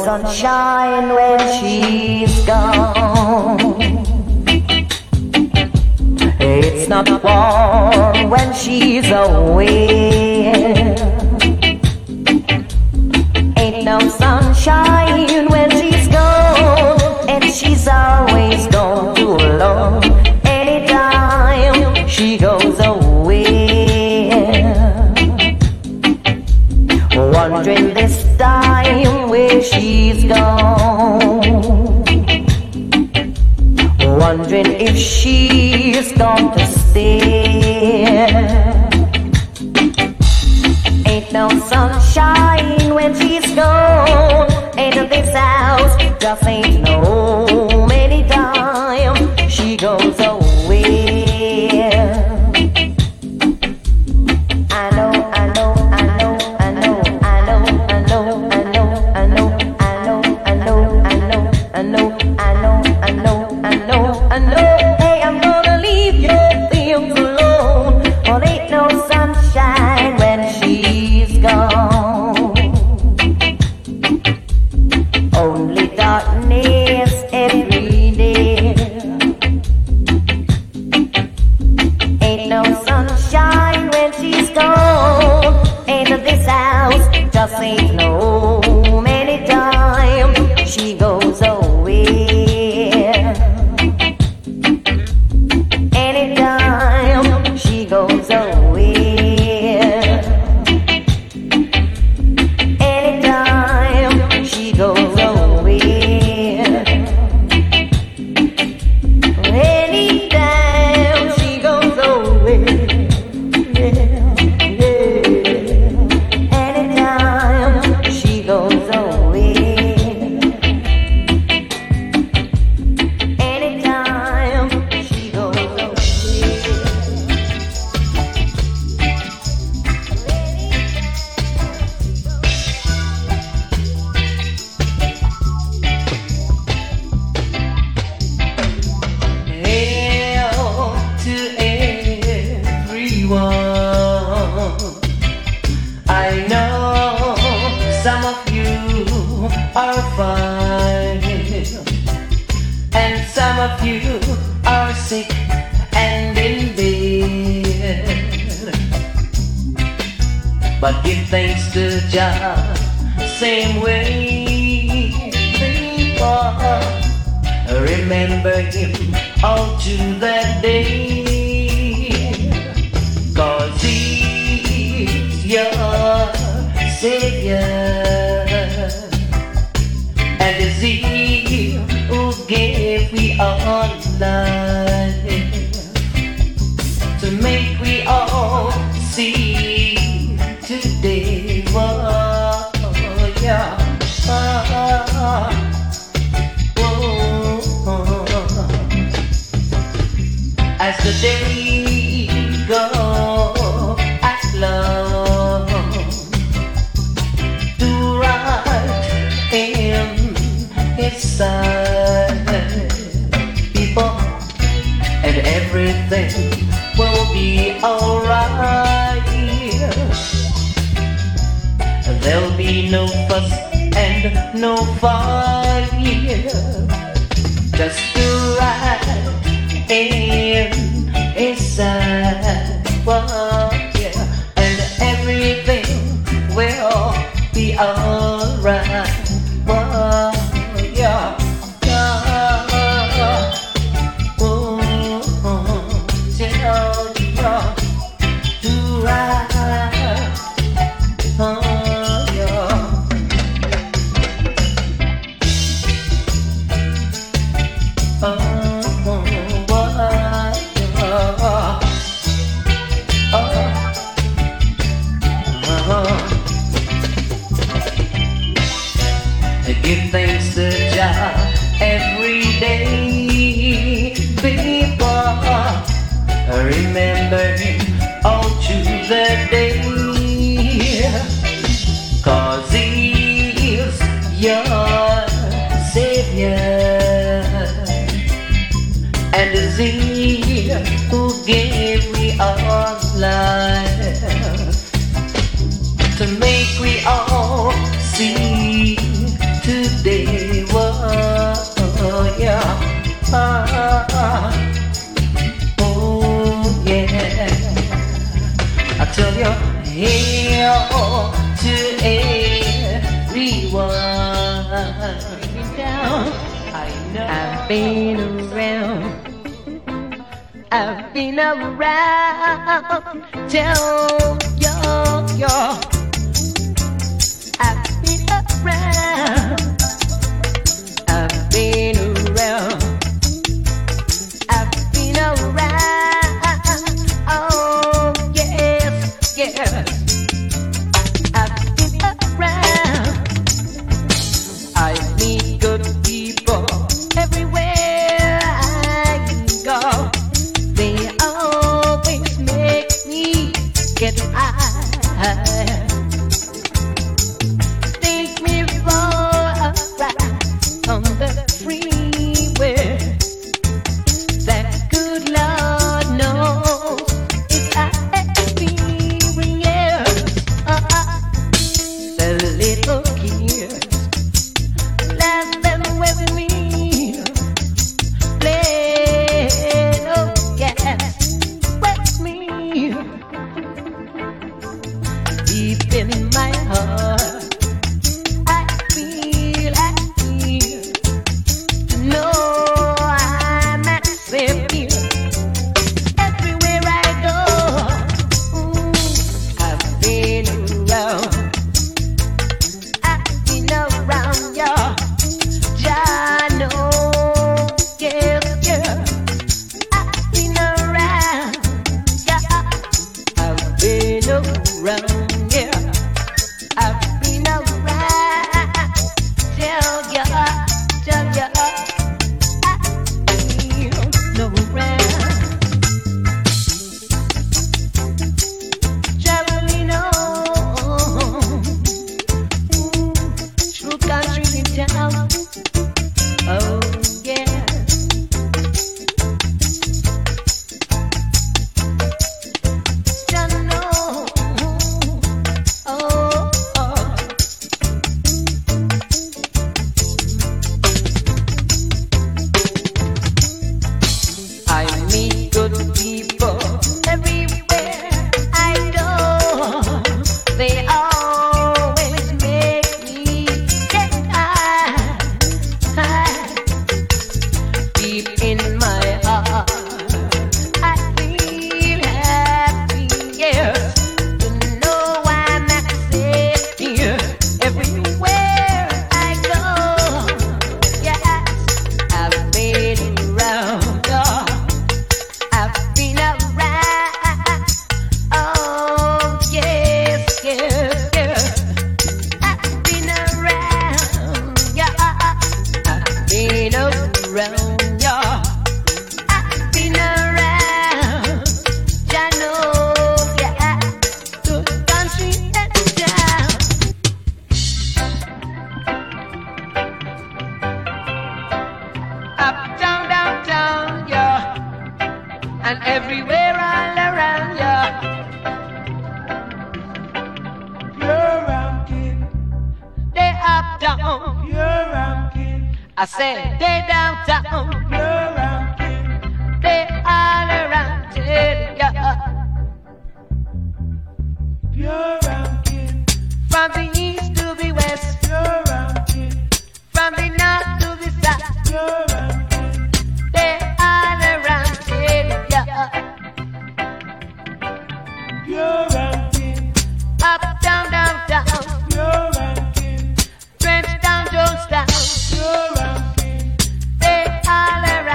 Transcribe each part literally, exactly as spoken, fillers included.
sunshine when she's gone. It's not warm when she's away. Ain't no sunshine when she's gone, and she's always gone too long. Anytime she goes away, wondering this time where she's gone, wondering if she's going to stay. Ain't no sunshine when she's gone, and this house just ain't no home anytime she goes away. I know, I know, I know, I know, I know, I know, I know, I know, I know, I know, I know, I know, I know, I know, I know, I know. Hey, I'm gonna leave your things alone. Well, ain't no sunshine when she's gone. Only darkness every day. Ain't no sunshine when she's gone. Ain't this house just ain't no home anytime she goes away. Anytime she goes away. Anytime she goes away. Anytime she goes away. Yeah, yeah. Anytime she goes away. Anytime she goes away. Hail to everyone. I know some of you are fine, and some of you are sick and in bed. But give thanks to Jah, same way, people. Remember him all to that day, 'cause he's your Savior, and it's he who gave we all life, to make we all see today. Oh, yeah. Ah, oh. As the day go at long, to right in his side, people, and everything will be alright. There'll be no fuss and no fight, just to ride in his side. Whoa, yeah. And everything will be alright. Whoa, yeah. Yeah. Whoa, yeah, yeah. To ride. Oh, yeah. Give thanks to Jah every day, people. Remember him all to the day, 'cause he's your Savior, and it's he who gave me our life, to make we all see today. be one. Down. I know. I've been around. I've been around. Tell your, your. I've been around. I've been around. I've been around. Oh yes, yes. I've been around. I meet good people everywhere I go. They always make me get high. Take me for a ride on the freeway. That good Lord knows if I experience uh, uh, the little kids laughing with me, playing oh yes with me. Deep in my heart, I feel, I feel to know I'm accepted everywhere I go. Ooh, I've been around, I've been around, y'all. I know, yeah, yeah. I've been around, yeah. I've been around, yeah. I've been around. Tell ya, tell ya, I've been around. Traveling on, through country and town. Oh yeah. Just know. Oh, oh. I meet good people everywhere I go. They always make me get high. Deep in my heart, I feel happy, yes, to know I'm accepted everywhere I go. Yes, I've been around, oh, I've been around. Oh yes, yes, yes. I've been around, yeah. I've been around, yeah. I've been around, I know, yeah. To country and town. Up, down, down, down, yeah. And everywhere all around, yeah. Pure ranking, They up, down. pure ranking, I said they downtown. pure ranking, They all around, yeah. pure ranking, From the east to the west, pure ranking, from the north to the south, pure ranking, they all around, yeah. pure ranking, Up, down, down, down, pure ranking, Trench down, Jonestown, pure ranking, they all around.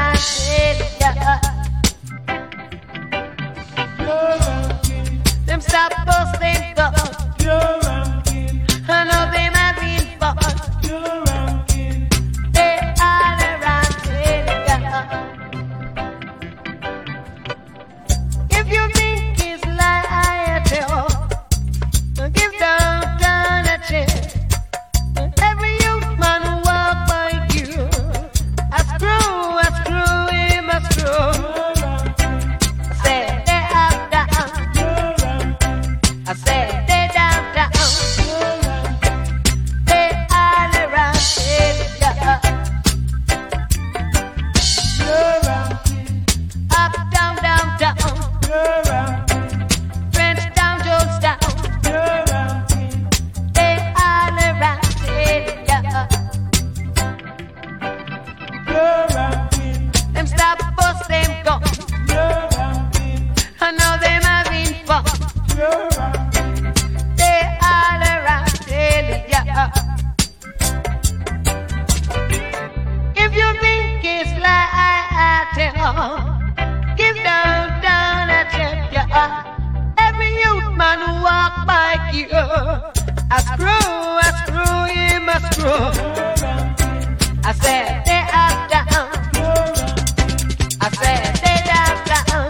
I said they are down. I said they are down.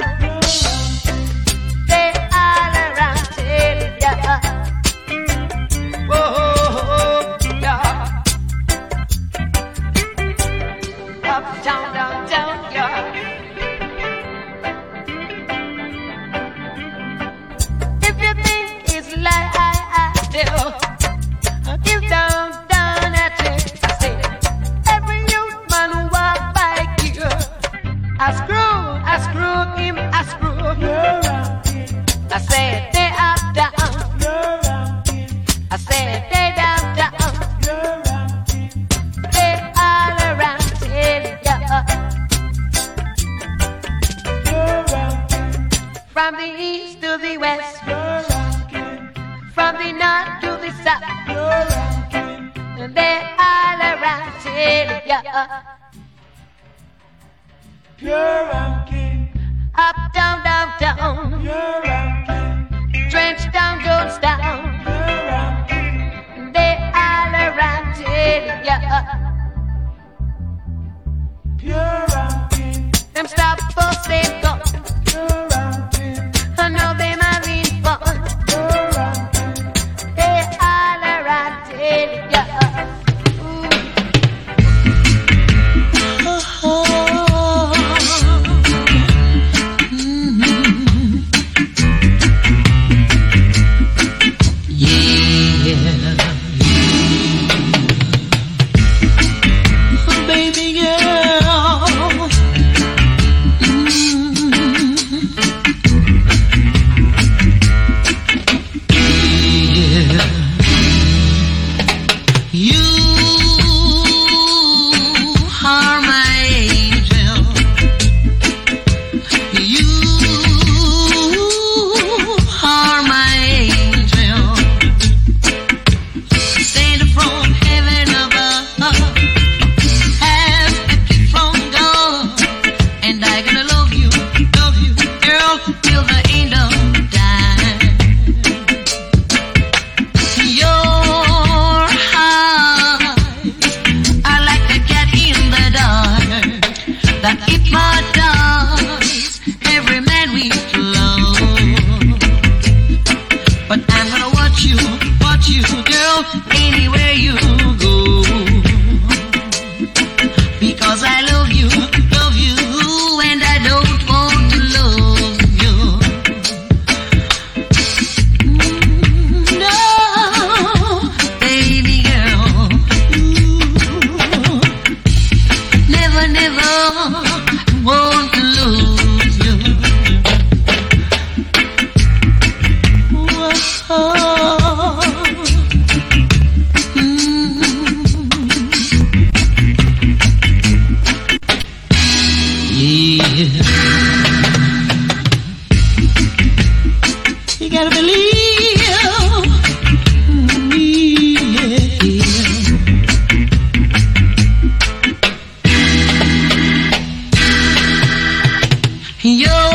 They all around till ya. Whoa, yeah. Up, down, down, down, yeah. If you think it's like I, I do, give down, down at it. I say, every youth man who walk by here, I screw, I screw him, I screw him. I say, they are down. I say, they down, down. They all around till ya. From the east to the west, from the north to the south, they all around till ya. Pure and king, Up, down, down, down, pure and king, trench down, Jones down, pure and king, they all around till ya. pure and king, Them stop for say go, pure and king, I know them having fun. pure and king, They all around till ya. Ooh. Baby girl, you are my angel. You are my angel. Sent from heaven above, as a gift from God, and I'm gonna love you, love you, girl, till the end of time. Your eyes are like a cat in the dark that hypnotize every man we love. But I'm gonna watch you, watch you, girl, anywhere you go, because I love you, love you, and I don't want to lose you. Mm, No, baby girl, ooh, never, never want to lose you. Whoa. Mm. Yeah. You gotta believe me. Yeah. Your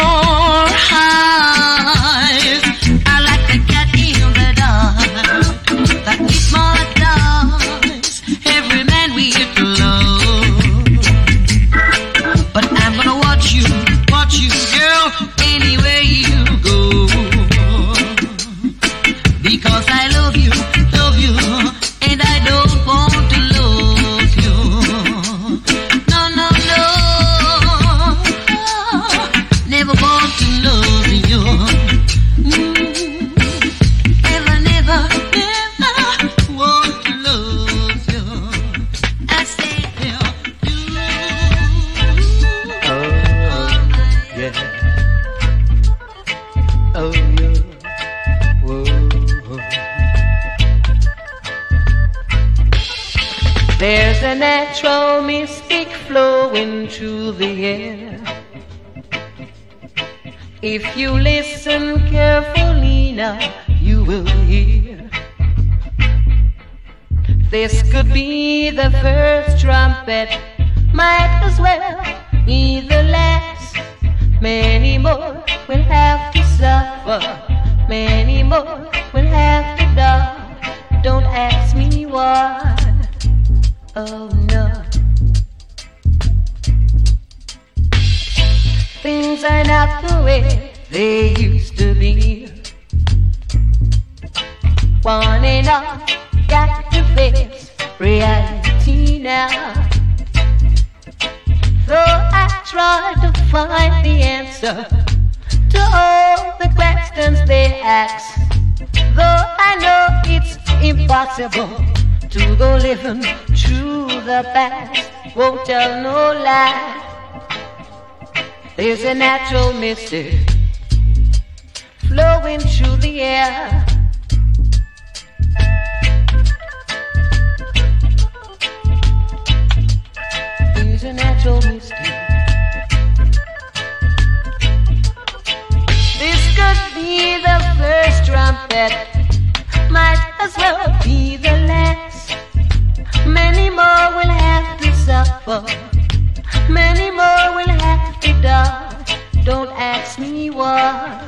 eyes are like a cat in the dark that hypnotize every man we love. But I'm gonna watch you, watch you, girl, anywhere you go, because I love you, love you, and I don't want to lose you. No, no, no, never want to lose you. Mm, Never, never, never want to lose you. I say, yeah, you. Yeah. Oh yeah. Whoa. There's a natural mystic flowing through the air. If you listen carefully now, you will hear. This could be the first trumpet, might as well be the last. Many more will have to suffer, many more will have to die. Don't ask me why. Oh no. Things are not the way they used to be. One and all got to face reality now. Though I try to find the answer to all the questions they ask, though I know it's impossible to go living through the past, won't tell no lie. There's a natural mystic flowing through the air. There's a natural mystic. This could be the first trumpet, might as well be the last. Many more will have to suffer, many more will have to die. Don't ask me why.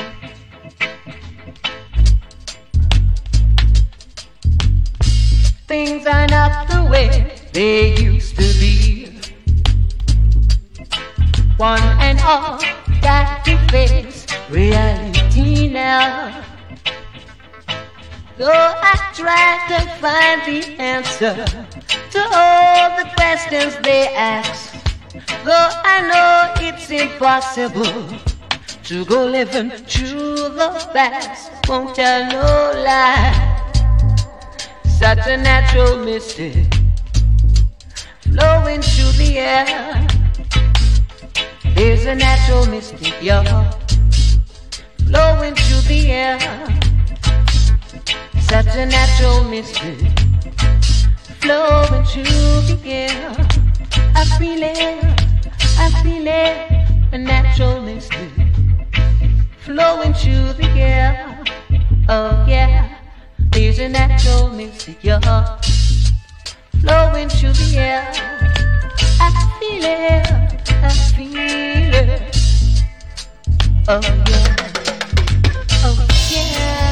Things are not the way they used to be. One and all got to face reality now. Though I try to find the answer to all the questions they ask, though I know it's impossible to go living through the past, won't tell no lie. Such a natural mystic flowing through the air. There's a natural mystic, y'all, flowing through the air. Such a natural mystic flowing through the air. I feel it, I feel it, a natural mystic flowing through the air. Oh yeah, there's a natural mystic, y'all, flowing through the air. I feel it, I feel it. Oh yeah, oh yeah.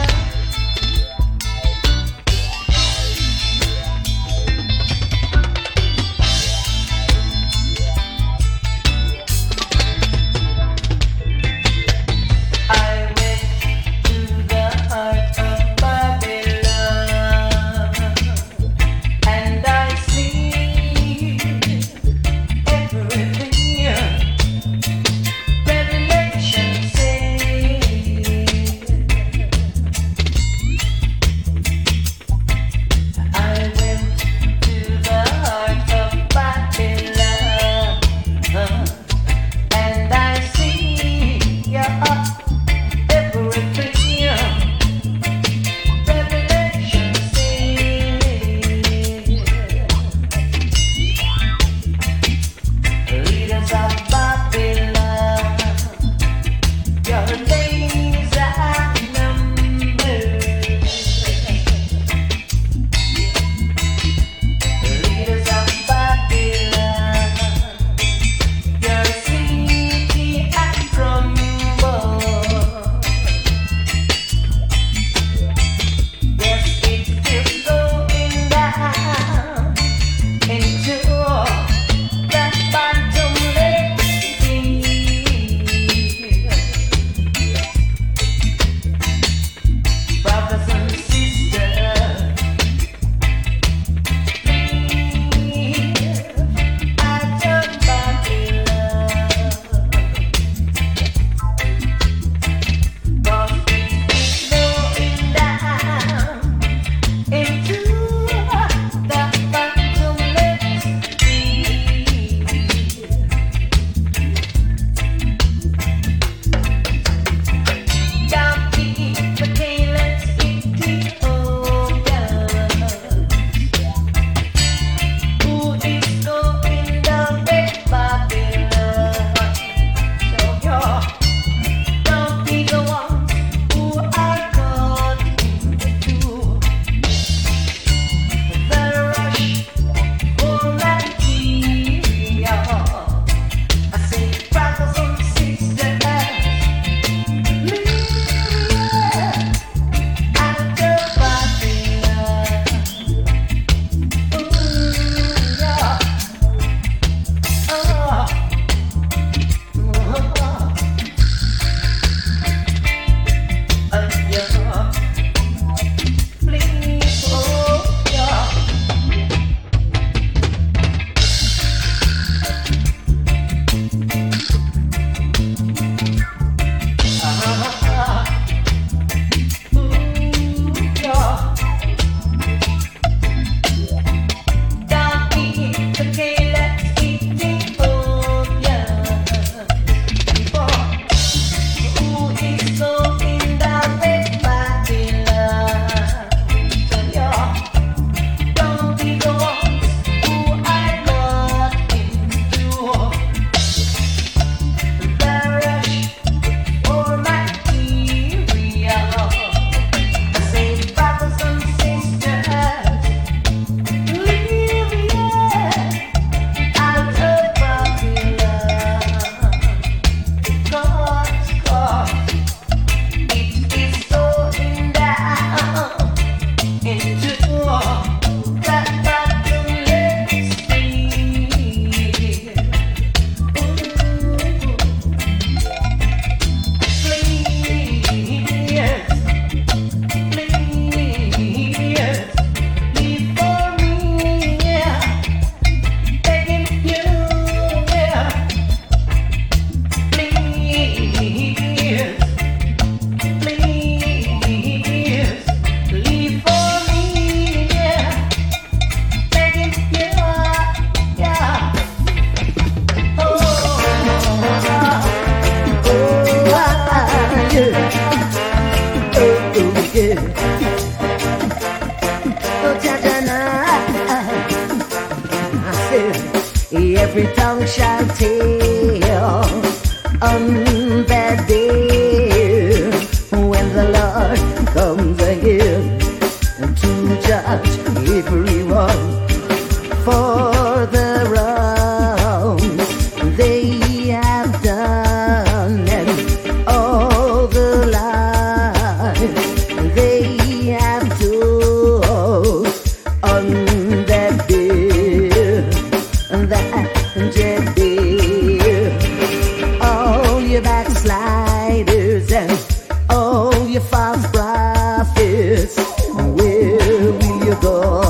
Revelation say every tongue shall tell on that day when the Lord comes again to judge everyone for the wrongs they have done and all the lies they have told on that day, that dread day. All you backsliders and all you false prophets, where will you go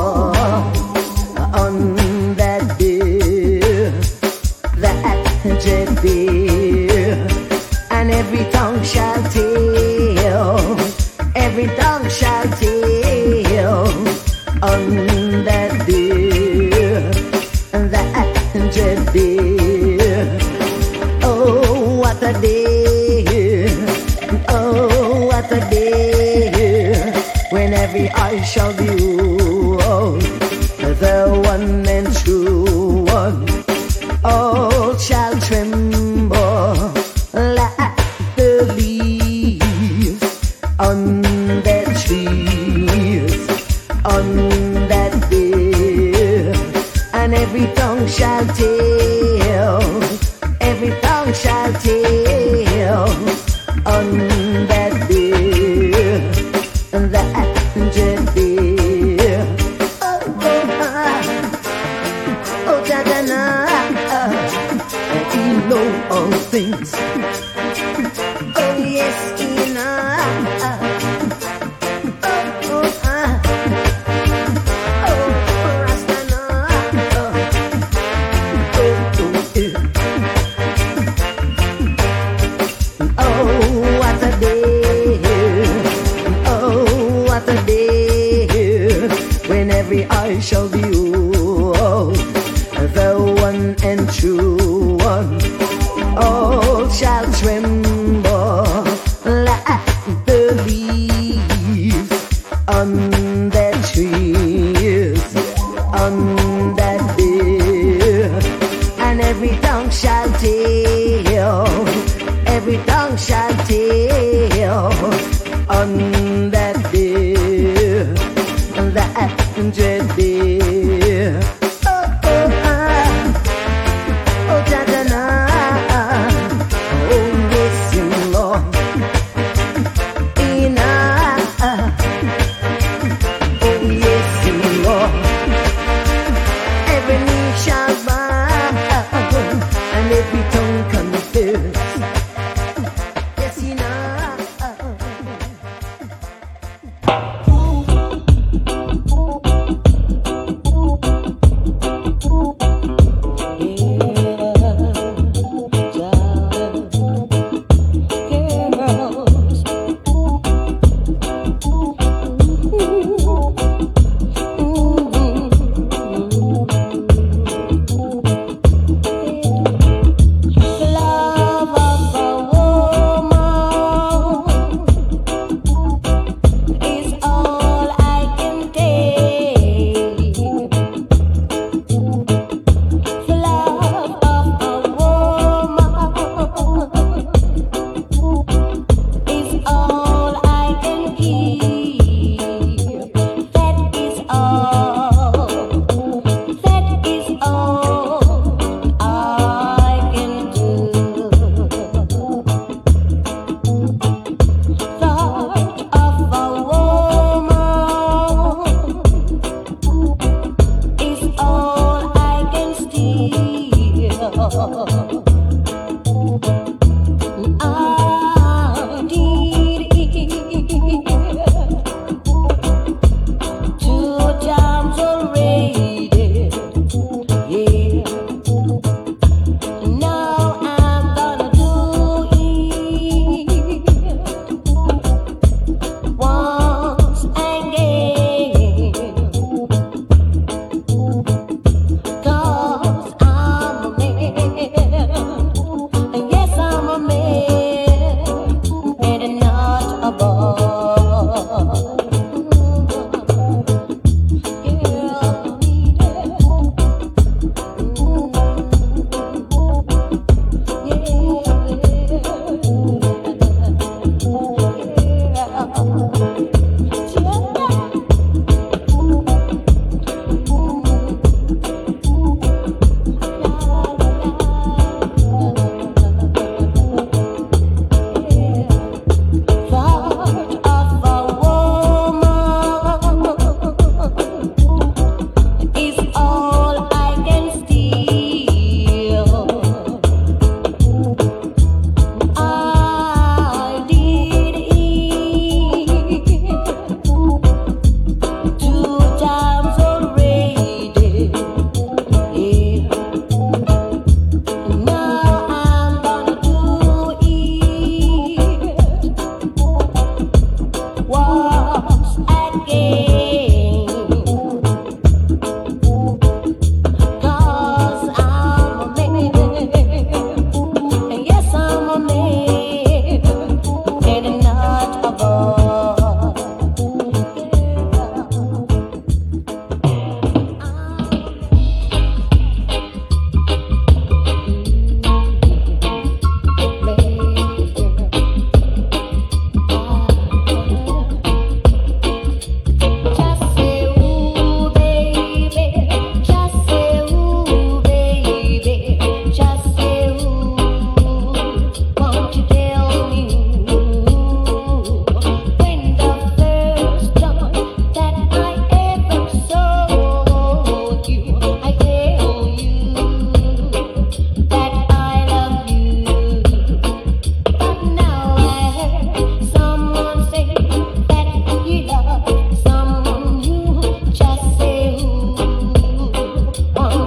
on that day, that dread day? And every tongue shall tell, every tongue shall tell on that day, that dread day. Oh, what a day! Oh, what a day! When every eye shall behold the one and true one, all shall tremble like the leaves on their trees on that day. And every tongue shall tell, every tongue shall tell on that day, that dread day. Oh, oh, ah, oh, da, da, na, ah, he know all things. Oh, yes, he know. Oh, oh, ah, oh, Rasta know. Oh, oh, eh. Oh, what a day! Oh, what a day! When every eye shall behold the one and true one, all shall tremble like the leaves on their trees on that day. And every tongue shall tell, every tongue shall tell on that day, that dread day. Oh, oh, ah, oh, da, da, na, oh, yes, Lord, ina, oh, yes, Lord, every knee shall bow and every tongue confess. Yes, you know.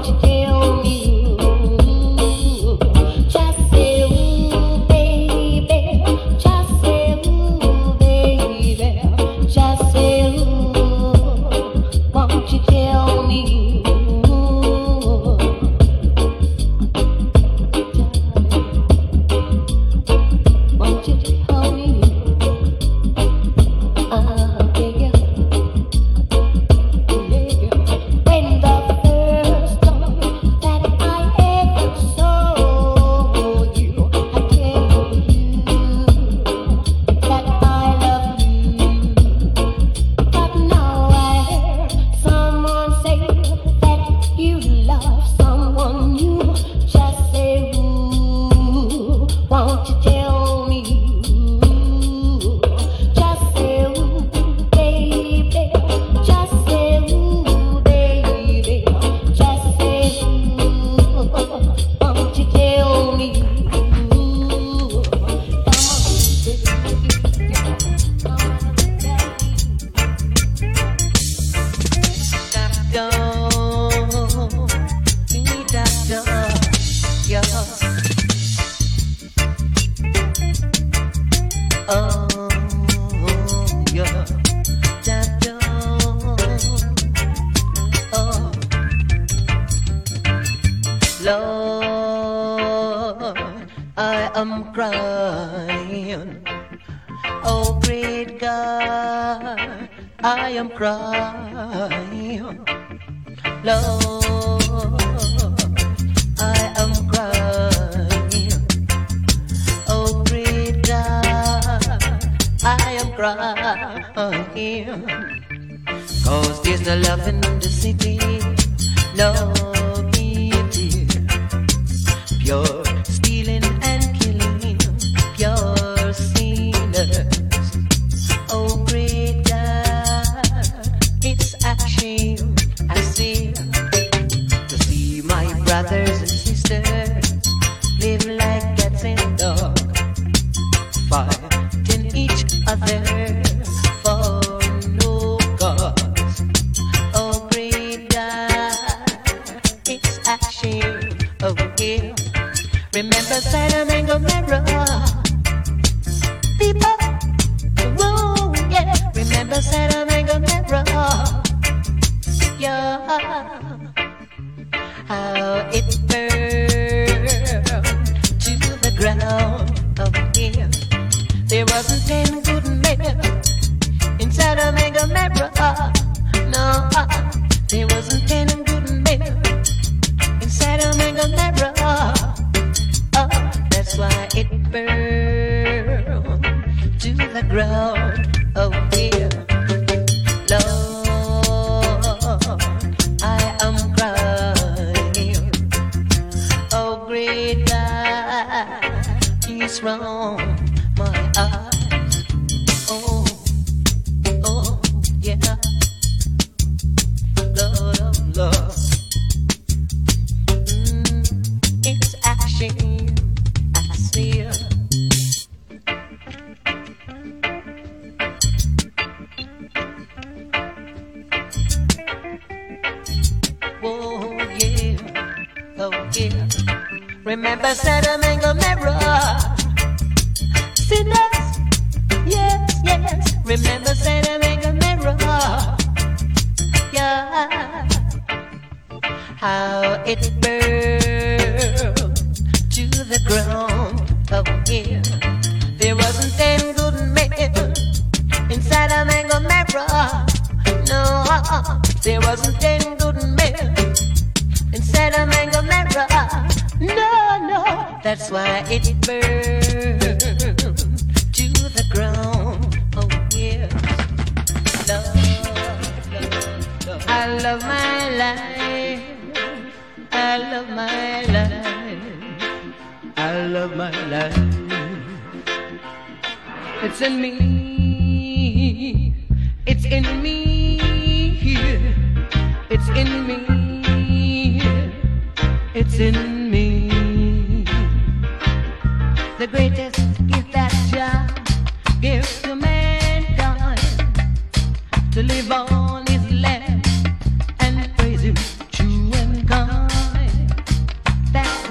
To live on his land and praise him true and kind.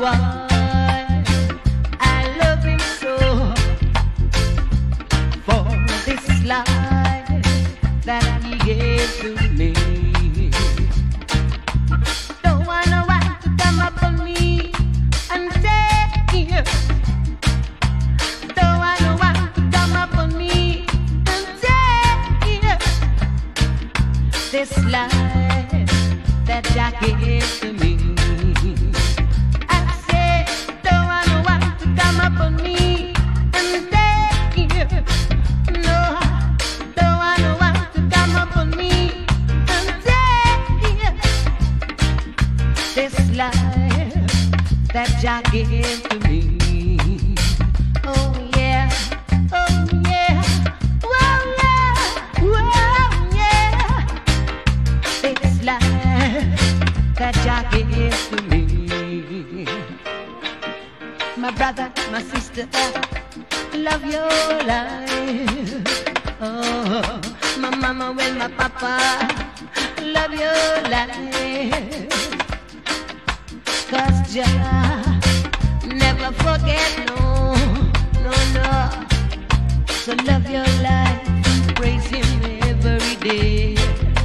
why I love him so, for this life that he gave to me. Don't want no one to come up on me and take, don't want no one to come up on me and take this life that Jah gave to me. I say, don't want no one to come up on me and take, no, don't want no one to come up on me and take this life that Jah gave to me. Oh yeah, oh yeah, whoa yeah, whoa yeah, this life that Jah gave to me. My brother, my sister, love your life. Oh, my mama and my papa, love your life. 'Cause Jah never forget, no, no, no. So love your life, praise him every day.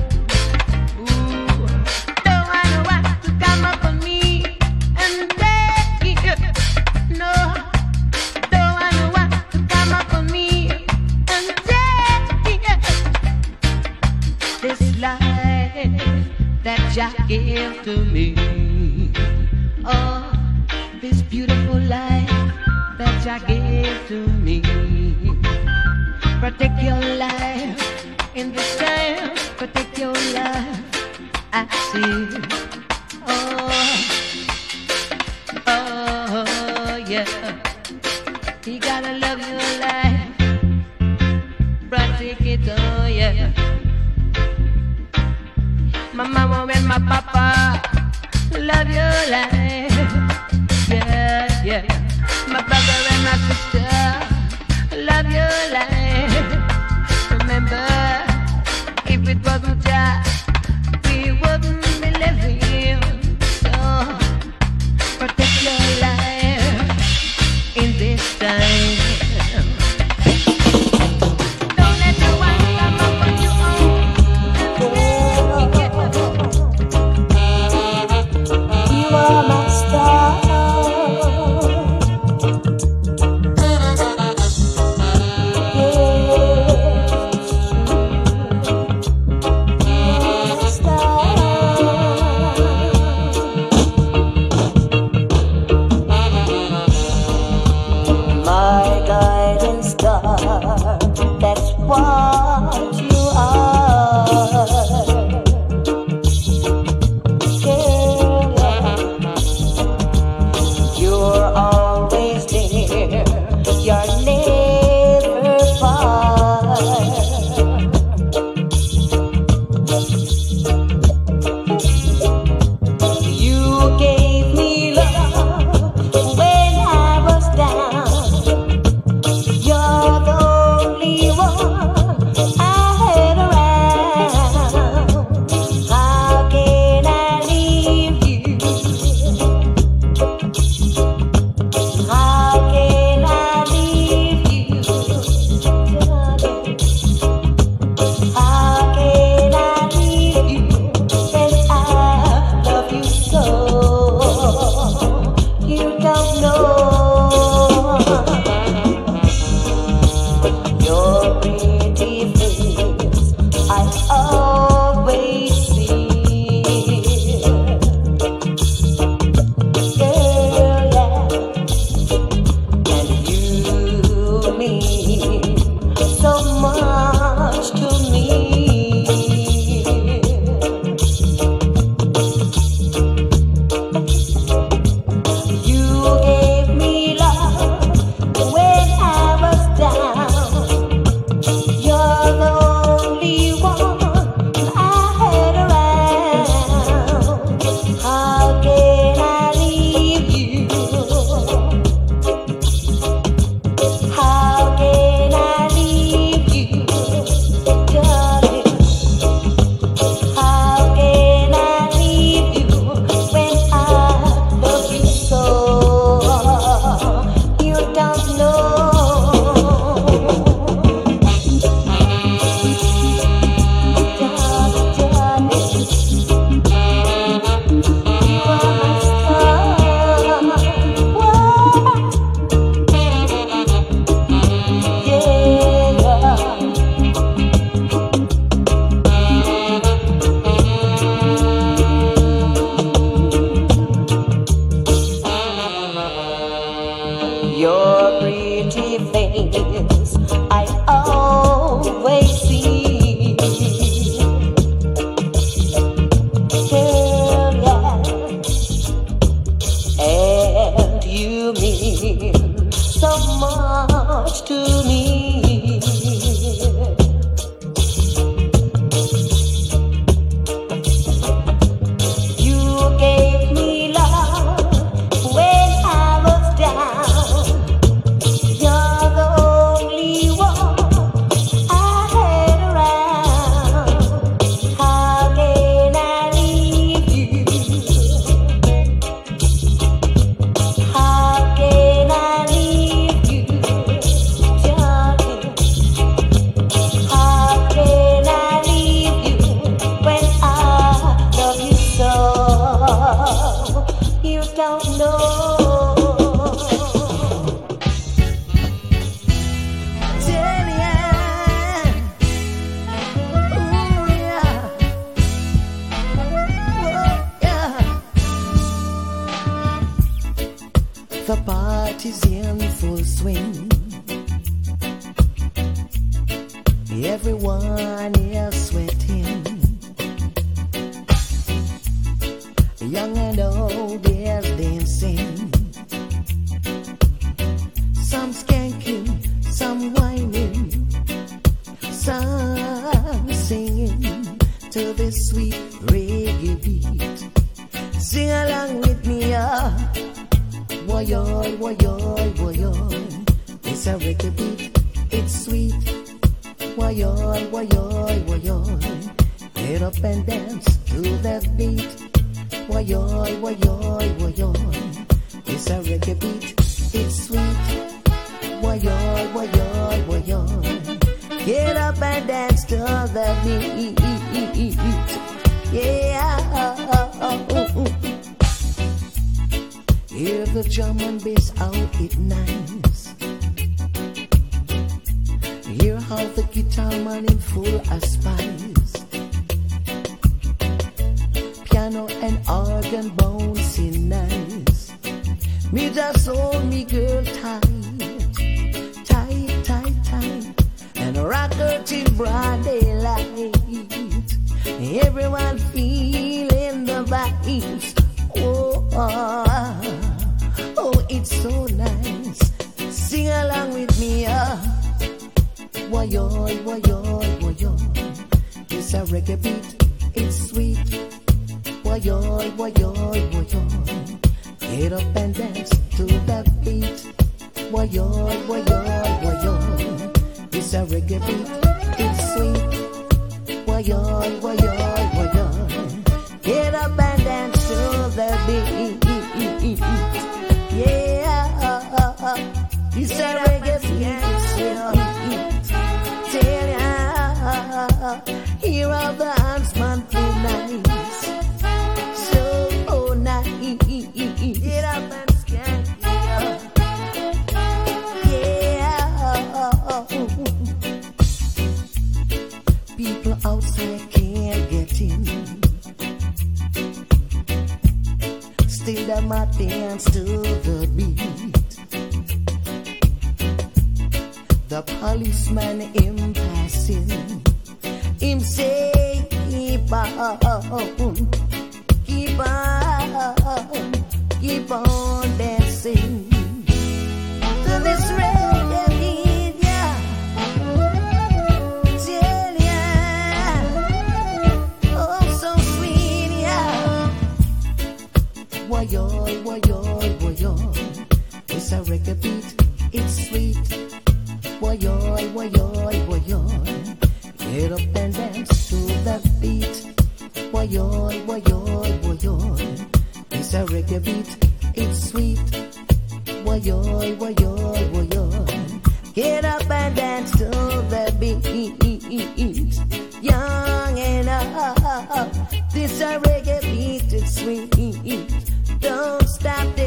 Ooh, don't want no one to come up on me and take it. No, don't want no one to come up on me and take it. This life that Jah gave to me. Oh, this beautiful life that Jah gave to me. Protect your life in this time. Protect your life. I see. Oh, oh yeah. You gotta love your life. Protect it. Oh yeah. My mama and my papa, love your life, yeah, yeah. My brother and my sister, love your life. Remember, if it wasn't Jah, we wouldn't be living. So, protect your life in this time. Don't let no one come up on your own. You are my star. My guiding star, that's what you are. Yeah. You're always there, you're never far. You gave me love when I was down. You're the only one I had around. How can I leave you? How can I leave you, darling? How can I leave you when I love you so? You don't know. Your pretty face I always see. Girl, yeah. And you mean so much to me. mean so much to me. You gave me love when I was down. You're the only one I had around. How can I leave you? How can I leave you, darling? How can I leave you when I love you so? You don't know. Tell ya, ooh yeah, oh yeah. The party's in full swing. Everyone is sweating. Young and old is dancing. Some skanking, some whining, some singing to this sweet reggae beat. Sing along with me, ah. Woyoy, woyoy, woyoy. It's a reggae beat, it's sweet. Woyoy, woyoy, woyoy. Get up and dance to that beat. Woyoy, woyoy, woyoy. It's a reggae beat, it's sweet. Woyoy, woyoy, woyoy. Get up and dance to the beat. Yeah. Hear the drum and bass out, it nice. Hear how the guitar man in full of spice. Piano and organ bouncing nice. Me just hold me girl tight, tight, tight, tight, and rock her till broad daylight. Everyone feeling the vibes. Oh, oh, oh, it's so nice. Sing along with me, ah. Woyoy, woyoy, woyoy. It's a reggae beat, it's sweet. Woyoy, woyoy, woyoy. Get up and dance to that beat. Woyoy, woyoy, woyoy. It's a reggae beat, it's sweet. Woyoy, woyoy, woyoy. Get up and dance to the beat. Yeah, it's a reggae beat, it's sweet. Tell ya, hear all the huntsman feel nice. So nice. Get up and skank it. Yeah. People outside can't get in. Still them a dance to the beat. The policeman him passing, him say keep on, keep on, keep on dancing to this reggae beat, yeah. Tell ya, oh so sweet, yeah. Woyoy, woyoy, woyoy. It's a reggae beat, it's sweet. Woyoy, woyoy, woyoy. Get up and dance to that beat. Woyoy, woyoy, woyoy. It's a reggae beat, it's sweet. Woyoy, woyoy, woyoy. Get up and dance to the beat. Young and up, this a reggae beat, it's sweet. Don't stop